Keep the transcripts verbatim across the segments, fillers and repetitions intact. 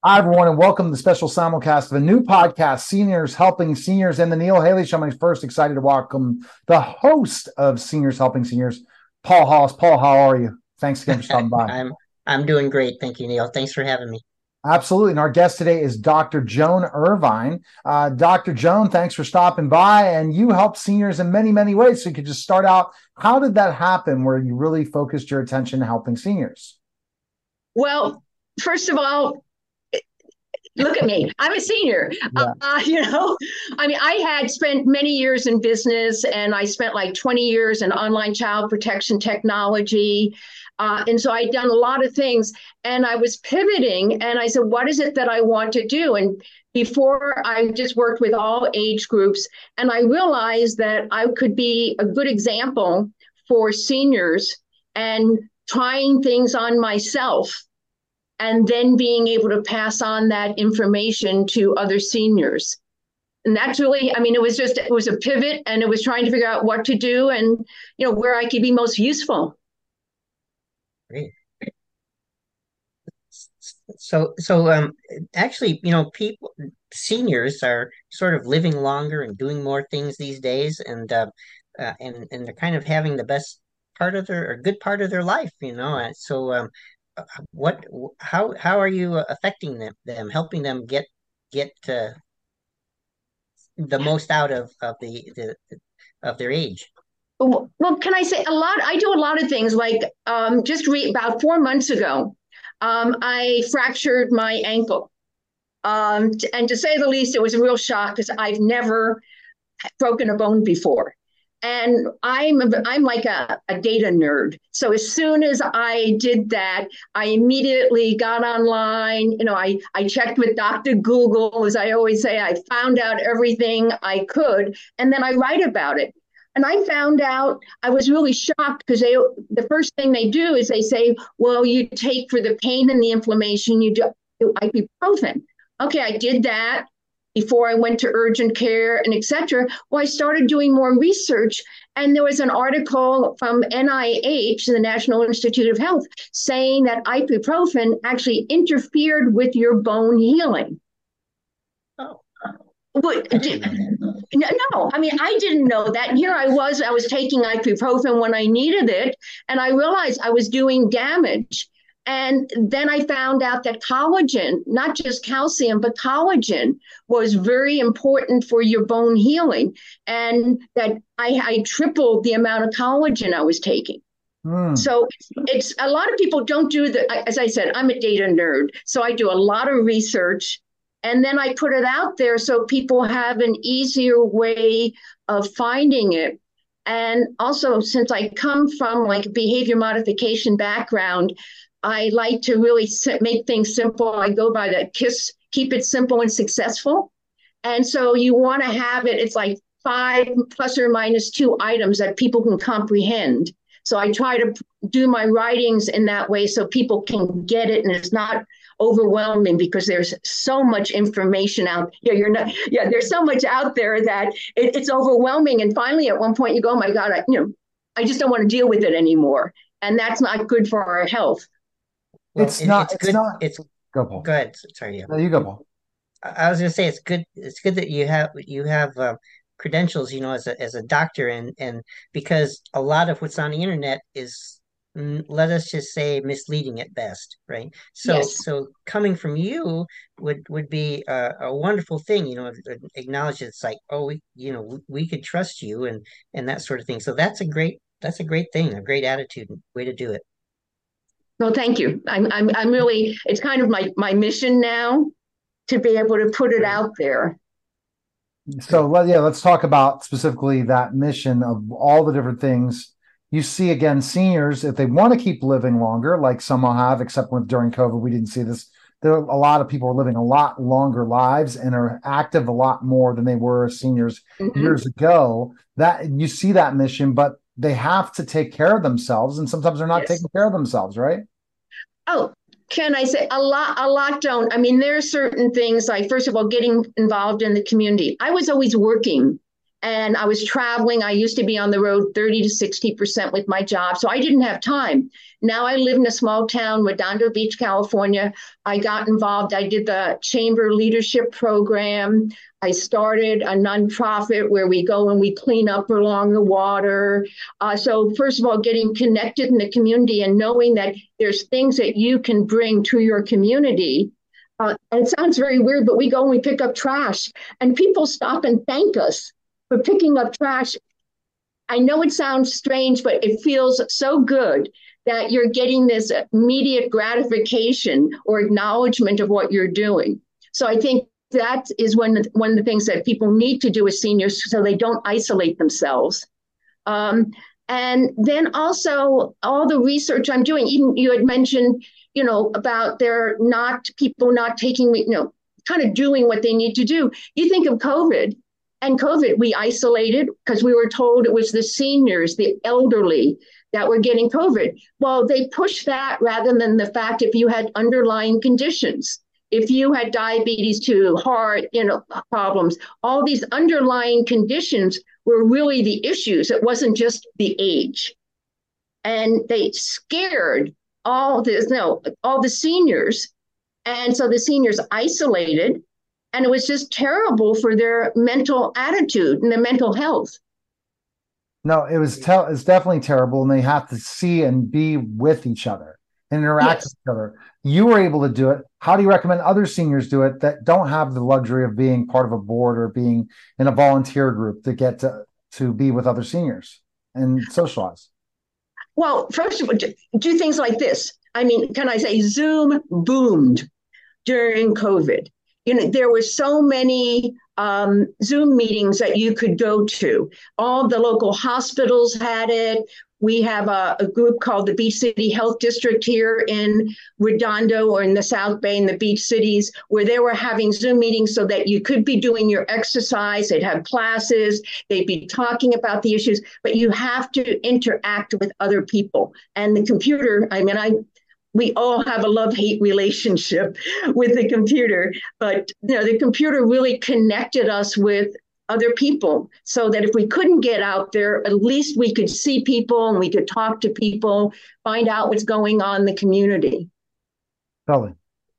Hi, everyone, and welcome to the special simulcast of a new podcast, Seniors Helping Seniors, and the Neil Haley Show. I'm first excited to welcome the host of Seniors Helping Seniors, Paul Hollis. Paul, how are you? Thanks again for stopping by. I'm I'm doing great. Thank you, Neil. Thanks for having me. Absolutely. And our guest today is Doctor Joan Irvine. Uh, Doctor Joan, thanks for stopping by. And you help seniors in many, many ways. So you could just start out. How did that happen where you really focused your attention helping seniors? Well, first of all, look at me. I'm a senior. Yeah. Uh, you know, I mean, I had spent many years in business and I spent like twenty years in online child protection technology. Uh, and so I'd done a lot of things and I was pivoting and I said, what is it that I want to do? And before I just worked with all age groups and I realized that I could be a good example for seniors and trying things on myself and then being able to pass on that information to other seniors. And that's really, I mean, it was just, it was a pivot and it was trying to figure out what to do and, you know, where I could be most useful. Great. So so um actually, you know, people seniors are sort of living longer and doing more things these days, and uh, uh and and they're kind of having the best part of their or good part of their life, you know. Uh, so um uh, what how how are you uh, affecting them them helping them get get uh, the most out of of the, the of their age? Well, can I say a lot? I do a lot of things. Like um, just re- about four months ago, um, I fractured my ankle. Um, and to say the least, it was a real shock because I've never broken a bone before. And I'm I'm like a, a data nerd. So as soon as I did that, I immediately got online. You know, I, I checked with Doctor Google, as I always say, I found out everything I could, and then I write about it. And I found out I was really shocked because they the first thing they do is they say, well, you take for the pain and the inflammation, you do ibuprofen. Okay, I did that before I went to urgent care and et cetera. Well, I started doing more research, and there was an article from N I H, the National Institute of Health, saying that ibuprofen actually interfered with your bone healing. Oh, But I didn't know that. no, I mean, I didn't know that. And here I was, I was taking ibuprofen when I needed it, and I realized I was doing damage. And then I found out that collagen, not just calcium, but collagen was very important for your bone healing. And that I, I tripled the amount of collagen I was taking. Hmm. So it's, it's a lot of people don't do the, as I said, I'm a data nerd. So I do a lot of research and then I put it out there so people have an easier way of finding it. And also, since I come from like a behavior modification background, I like to really make things simple. I go by the KISS, keep it simple and successful. And so you want to have it, it's like five plus or minus two items that people can comprehend. So I try to do my writings in that way so people can get it and it's not overwhelming because there's so much information out. Yeah, you're not. Yeah, there's so much out there that it, it's overwhelming. And finally, at one point, you go, "Oh my God, I, you know, I just don't want to deal with it anymore," and that's not good for our health. Well, It's it, not, it's it's good. not, It's go, Paul. Go ahead. Sorry, yeah. No, you go, Paul. I was gonna say it's good. It's good that you have you have uh, credentials, you know, as a as a doctor, and and because a lot of what's on the internet is, mm, let us just say, misleading at best, right? So Yes. so coming from you would would be a, a wonderful thing, you know, acknowledge it's like, oh, we, you know, we, we could trust you and and that sort of thing. So that's a great that's a great thing, a great attitude, way to do it. Well, thank you. I'm, I'm, I'm really. It's kind of my my mission now to be able to put it Great, out there. So great. let, yeah, let's talk about specifically that mission of all the different things you see. Again, seniors, if they want to keep living longer, like some will have, except when during COVID we didn't see this. There are a lot of people are living a lot longer lives and are active a lot more than they were seniors Mhm. years ago. That you see that mission, but they have to take care of themselves, and sometimes they're not Yes. taking care of themselves, right? Oh, can I say a lot? A lot don't. I mean, there are certain things like, first of all, getting involved in the community. I was always working, and I was traveling. I used to be on the road thirty to sixty percent with my job, so I didn't have time. Now I live in a small town, Redondo Beach, California. I got involved. I did the chamber leadership program. I started a nonprofit where we go and we clean up along the water. Uh, so first of all, getting connected in the community and knowing that there's things that you can bring to your community. Uh, and it sounds very weird, but we go and we pick up trash and people stop and thank us for picking up trash. I know it sounds strange, but it feels so good that you're getting this immediate gratification or acknowledgement of what you're doing. So I think that is one, one of the things that people need to do as seniors so they don't isolate themselves. Um, and then also all the research I'm doing, even you had mentioned, you know, about there not people not taking, you know, kind of doing what they need to do. You think of COVID, and COVID, we isolated because we were told it was the seniors, the elderly that were getting COVID. Well, they pushed that rather than the fact if you had underlying conditions, if you had diabetes to heart, you know, problems, all these underlying conditions were really the issues. It wasn't just the age. And they scared all the, no, all the seniors. And so the seniors isolated, and it was just terrible for their mental attitude and their mental health. No, it was te- it's definitely terrible, and they have to see and be with each other and interact yes. with each other. You were able to do it. How do you recommend other seniors do it that don't have the luxury of being part of a board or being in a volunteer group to get to, to be with other seniors and socialize? Well, first of all, do things like this. I mean, can I say Zoom boomed during COVID? You know, there were so many um, Zoom meetings that you could go to. All the local hospitals had it. We have a, a group called the Beach City Health District here in Redondo or in the South Bay in the beach cities, where they were having Zoom meetings so that you could be doing your exercise. They'd have classes. They'd be talking about the issues, but you have to interact with other people. And the computer, I mean, I we all have a love-hate relationship with the computer, but you know, the computer really connected us with other people so that if we couldn't get out there, at least we could see people and we could talk to people, find out what's going on in the community. Totally.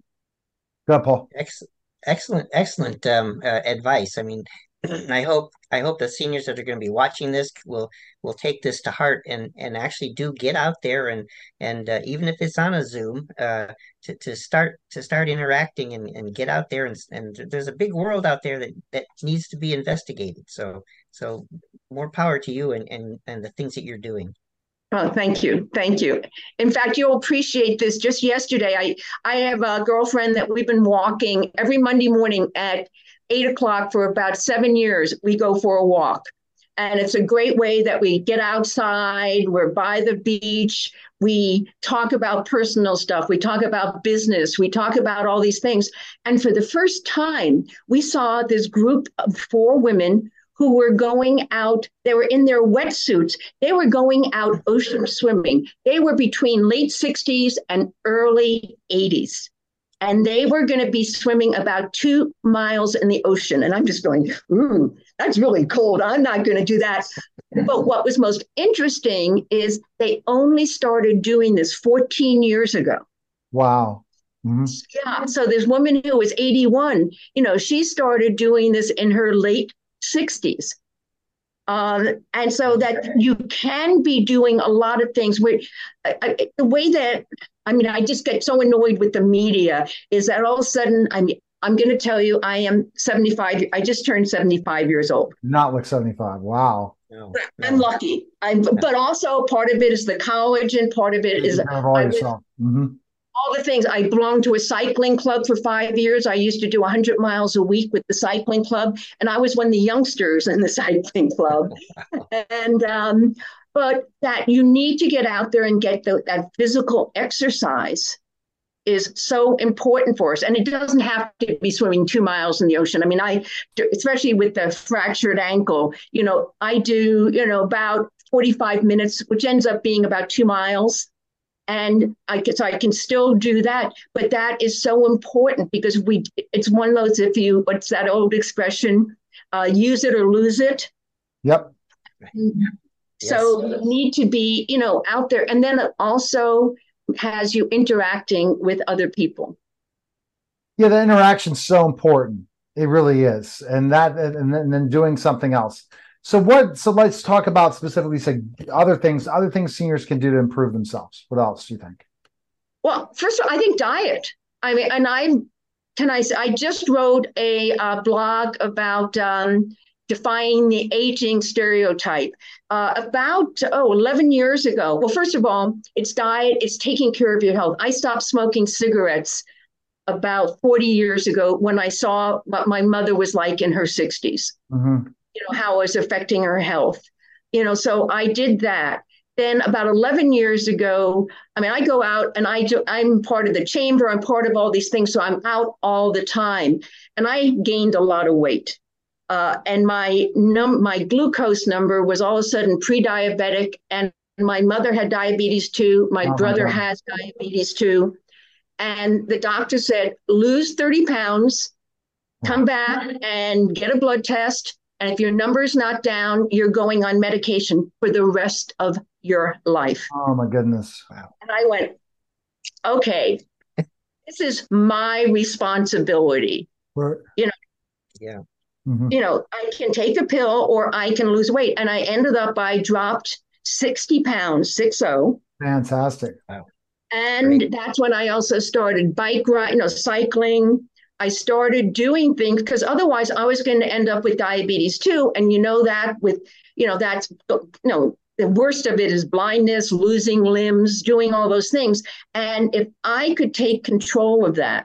Go ahead, Paul. Excellent, excellent, excellent um, uh, advice. I mean, I hope I hope the seniors that are going to be watching this will will take this to heart and and actually do get out there and and uh, even if it's on a Zoom, uh, to to start to start interacting and, and get out there and and there's a big world out there that that needs to be investigated. So so more power to you and and and the things that you're doing. Oh, thank you. Thank you. In fact, you'll appreciate this. Just yesterday, I, I have a girlfriend that we've been walking every Monday morning at eight o'clock for about seven years. We go for a walk. And it's a great way that we get outside. We're by the beach. We talk about personal stuff. We talk about business. We talk about all these things. And for the first time, we saw this group of four women who were going out. They were in their wetsuits. They were going out ocean swimming. They were between late sixties and early eighties. And they were going to be swimming about two miles in the ocean. And I'm just going, ooh, that's really cold. I'm not going to do that. But what was most interesting is they only started doing this fourteen years ago. Wow. Mm-hmm. Yeah. So this woman who was eighty-one, you know, she started doing this in her late sixties. Um, and so that you can be doing a lot of things where I, I, the way that, I mean, I just get so annoyed with the media is that all of a sudden, I mean, I'm going to tell you, I am seventy-five. I just turned seventy-five years old. Not like seventy-five. Wow. No, I'm no. lucky. I'm, but also part of it is the college and part of it is all yourself. Mm-hmm. all the things. I belonged to a cycling club for five years. I used to do one hundred miles a week with the cycling club. And I was one of the youngsters in the cycling club. and, um, but that you need to get out there and get the, that physical exercise is so important for us. And it doesn't have to be swimming two miles in the ocean. I mean, I, especially with the fractured ankle, you know, I do, you know, about forty-five minutes, which ends up being about two miles. And I guess I can still do that, but that is so important because we, it's one of those, if you, what's that old expression, uh, use it or lose it. Yep. So Yes. you need to be, you know, out there. And then it also has you interacting with other people. Yeah, the interaction's so important. It really is. And that and then, and then doing something else. So what so let's talk about specifically say other things, other things seniors can do to improve themselves. What else do you think? Well, first of all, I think diet. I mean, and I can I say I just wrote a uh, blog about um, defying the aging stereotype uh, about oh eleven years ago. Well, first of all, it's diet, it's taking care of your health. I stopped smoking cigarettes about forty years ago when I saw what my mother was like in her sixties, Mm-hmm. you know, how it was affecting her health. You know, so I did that. Then about eleven years ago, I mean, I go out and I do, I'm part of the chamber, I'm part of all these things. So I'm out all the time. And I gained a lot of weight. Uh, and my num my glucose number was all of a sudden pre-diabetic, and my mother had diabetes too. My Oh my brother God. has diabetes too. And the doctor said, lose thirty pounds, come Wow. back and get a blood test. And if your number's not down, you're going on medication for the rest of your life. Oh my goodness. Wow. And I went, okay, this is my responsibility. We're, You know, Yeah. mm-hmm. you know, I can take a pill or I can lose weight. And I ended up, I dropped sixty pounds, six oh. Fantastic. Wow. And Great. that's when I also started bike ride, you know, cycling. I started doing things because otherwise I was going to end up with diabetes too. And you know that with, you know, that's, you know, the worst of it is blindness, losing limbs, doing all those things. And if I could take control of that,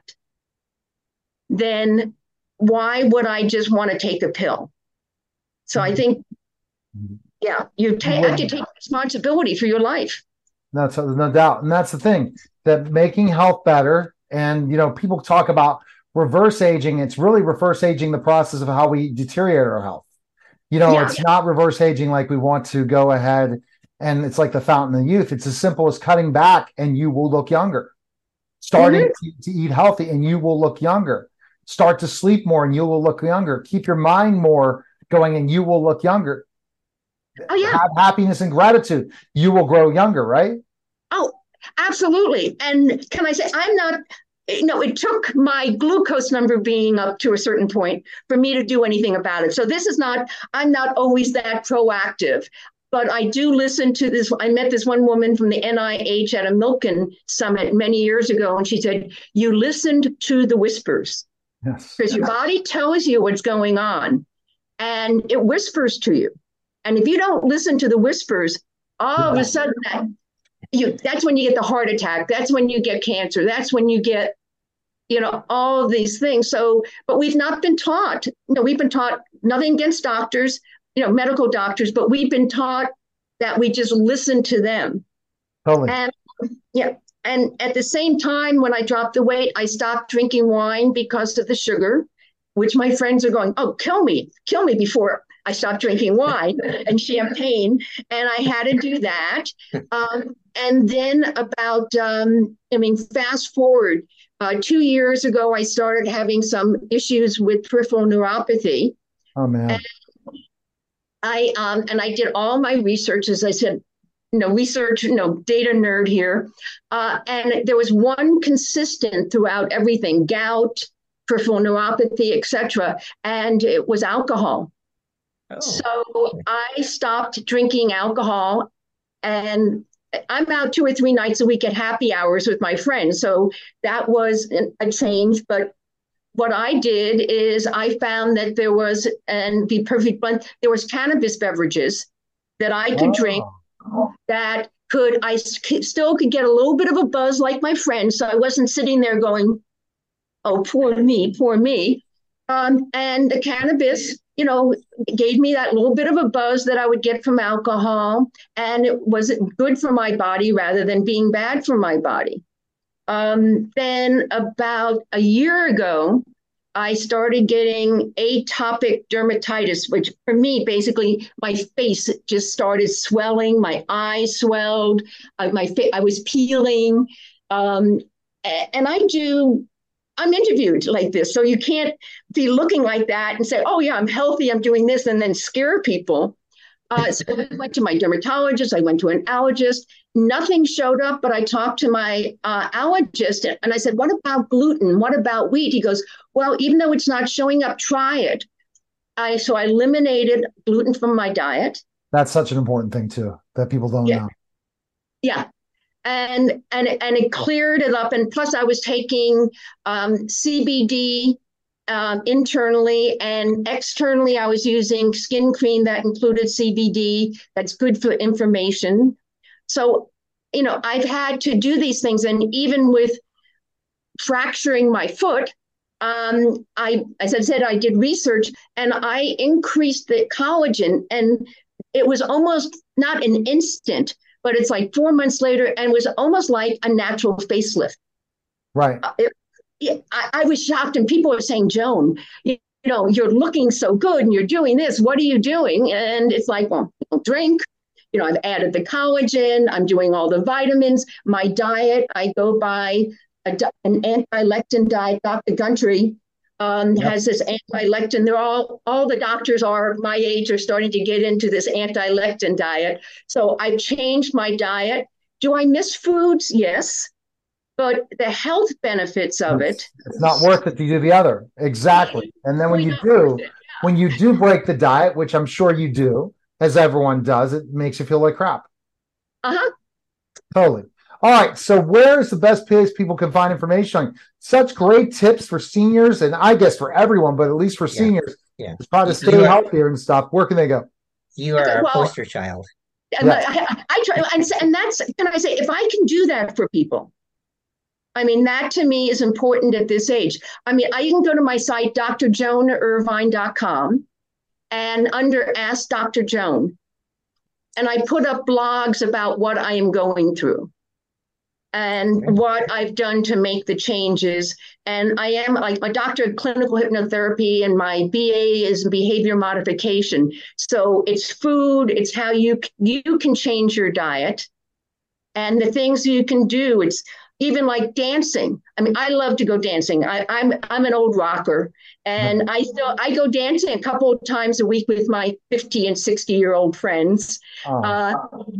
then why would I just want to take a pill? So I think, yeah, you You ta- have to wouldn't. take responsibility for your life. That's no doubt. And that's the thing that making health better. And, you know, people talk about reverse aging. It's really reverse aging the process of how we deteriorate our health. You know, Yeah. it's not reverse aging like we want to go ahead and it's like the fountain of youth. It's as simple as cutting back and you will look younger. Starting Mhm. to, to eat healthy and you will look younger. Start to sleep more and you will look younger. Keep your mind more going and you will look younger. Oh, yeah. Have happiness and gratitude. You will grow younger, right? Oh, absolutely. And can I say, I'm not, you know, it took my glucose number being up to a certain point for me to do anything about it. So this is not, I'm not always that proactive, but I do listen to this. I met this one woman from the N I H at a Milken summit many years ago, and she said, you listened to the whispers Yes. because your body tells you what's going on and it whispers to you. And if you don't listen to the whispers, all of a sudden that you that's when you get the heart attack. That's when you get cancer. That's when you get, you know, all of these things. So, but we've not been taught, you know, we've been taught nothing against doctors, you know, medical doctors, but we've been taught that we just listen to them. Totally. And yeah. And at the same time, when I dropped the weight, I stopped drinking wine because of the sugar, which my friends are going, oh, kill me, kill me before I stopped drinking wine and champagne. And I had to do that. Um, and then about, um, I mean, fast forward, uh, two years ago, I started having some issues with peripheral neuropathy. Oh, man. And I, um, and I did all my research, as I said, you know, research, you know, data nerd here. Uh, and there was one consistent throughout everything, gout, peripheral neuropathy, et cetera. And it was alcohol. Oh. So I stopped drinking alcohol, and I'm out two or three nights a week at happy hours with my friends. So that was a change. But what I did is I found that there was, and be perfect blunt, there was cannabis beverages that I could Oh. drink that could, I still could get a little bit of a buzz like my friends. So I wasn't sitting there going, oh, poor me, poor me. Um, and the cannabis, you know, gave me that little bit of a buzz that I would get from alcohol. And it was good for my body rather than being bad for my body. Um, then about a year ago, I started getting atopic dermatitis, which for me, basically, my face just started swelling. My eyes swelled. Uh, my fa- I was peeling. Um, and I do, I'm interviewed like this. So you can't be looking like that and say, oh, yeah, I'm healthy. I'm doing this and then scare people. Uh, so I went to my dermatologist. I went to an allergist. Nothing showed up, but I talked to my uh, allergist and I said, "What about gluten? What about wheat?" He goes, "Well, even though it's not showing up, try it." I so I eliminated gluten from my diet. That's such an important thing too that people don't Yeah, know. yeah, and and and it cleared it up. And plus, I was taking um, C B D um, internally and externally. I was using skin cream that included C B D. That's good for inflammation. So, you know, I've had to do these things, and even with fracturing my foot, um, I, as I said, I did research and I increased the collagen, and it was almost not an instant, but it's like four months later, and it was almost like a natural facelift. Right. Uh, it, it, I, I was shocked, and people were saying, "Joan, you, you know, you're looking so good, and you're doing this. What are you doing?" And it's like, well, drink. You know, I've added the collagen. I'm doing all the vitamins. My diet, I go by a, an anti-lectin diet. Doctor Gundry um, Yep. has this anti-lectin. They're all all the doctors are my age are starting to get into this anti-lectin diet. So I've changed my diet. Do I miss foods? Yes, but the health benefits of it. It's, it's not worth it to do the other. Exactly. And then when you do, when you do break the diet, which I'm sure you do, as everyone does, it makes you feel like crap. Uh-huh. Totally. All right. So where is the best place people can find information on? Such great tips for seniors, and I guess for everyone, but at least for Yeah. seniors, Yeah. to try to You stay are, healthier and stuff. Where can they go? you are a Well, poster child. and Yes. I, I try, and, and that's, can I say, if I can do that for people, I mean, that to me is important at this age. I mean, I can go to my site, D R joan irvine dot com, and under Ask Doctor Joan, and I put up blogs about what I am going through and Okay. what I've done to make the changes. And I am like my doctor of clinical hypnotherapy, and my B A is behavior modification. So it's food, it's how you you can change your diet and the things you can do. It's even like dancing. I mean, I love to go dancing. I, I'm I'm an old rocker, and I still I go dancing a couple of times a week with my fifty and sixty year old friends. Oh. Uh,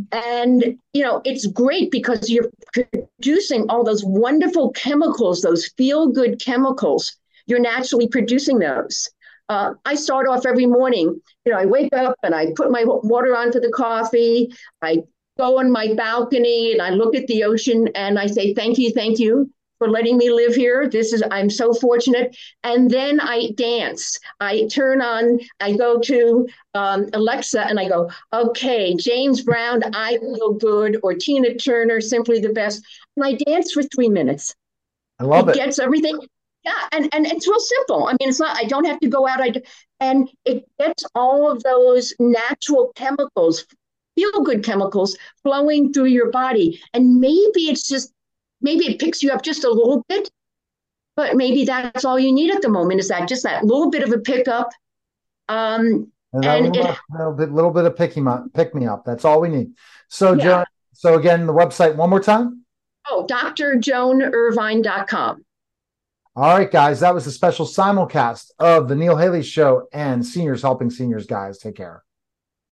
and you know, it's great because you're producing all those wonderful chemicals, those feel good chemicals. You're naturally producing those. Uh, I start off every morning. You know, I wake up and I put my water on for the coffee. I go on my balcony and I look at the ocean and I say, "Thank you, thank you for letting me live here. This is, I'm so fortunate." And then I dance. I turn on, I go to um, Alexa and I go, "Okay, James Brown, I Feel Good," or Tina Turner, "Simply the Best." And I dance for three minutes. I love It it. gets everything. Yeah, and, and it's real simple. I mean, it's not, I don't have to go out. I, and it gets all of those natural chemicals, feel good chemicals flowing through your body. And maybe it's just, maybe it picks you up just a little bit, but maybe that's all you need at the moment, is that just that little bit of a pickup. Um, And that and little, it, little bit, little bit of pick me up, pick me up. That's all we need. So, Yeah. Joan, so again, the website one more time. oh, D R joan irvine dot com. All right, guys, that was a special simulcast of the Neil Haley Show and Seniors Helping Seniors. Guys, take care.